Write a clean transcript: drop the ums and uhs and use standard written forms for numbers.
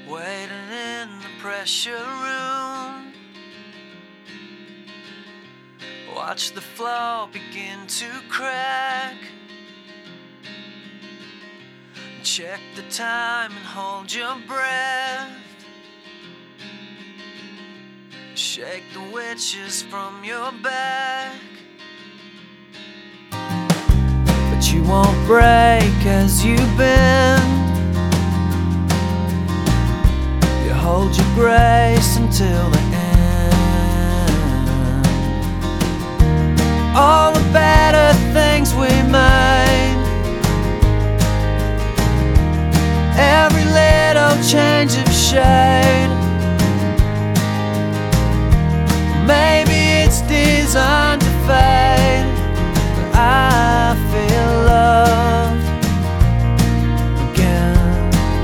waiting in the pressure room. Watch the floor begin to crack. Check the time and hold your breath. Shake the witches from your back. But you won't break as you bend. You hold your grace until the end. All the better things we made, every little change of shape,